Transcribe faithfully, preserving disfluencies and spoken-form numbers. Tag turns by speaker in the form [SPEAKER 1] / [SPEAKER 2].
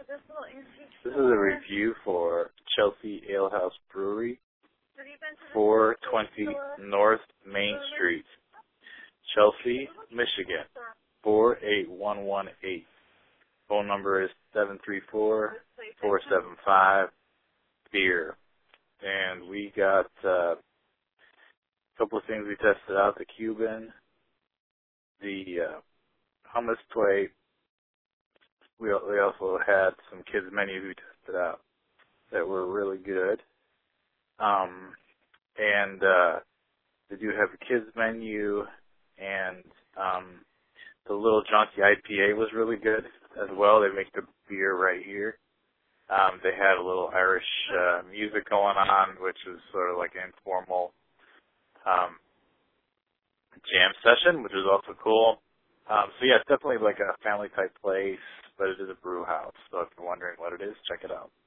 [SPEAKER 1] This is a review for Chelsea Alehouse Brewery, four twenty North Main Street, Chelsea, Michigan, four eight one one eight. Phone number is seven three four, four seven five, beer. And we got uh, a couple of things we tested out, the Cuban, the uh, hummus plate. We, we also had some kids' menus we tested out that were really good. Um, and uh, they do have a kids' menu, and um, the Little Jaunty I P A was really good as well. They make the beer right here. Um, they had a little Irish uh, music going on, which was sort of like an informal um, jam session, which was also cool. Um, so yeah, it's definitely like a family type place, but it is a brew house. So if you're wondering what it is, check it out.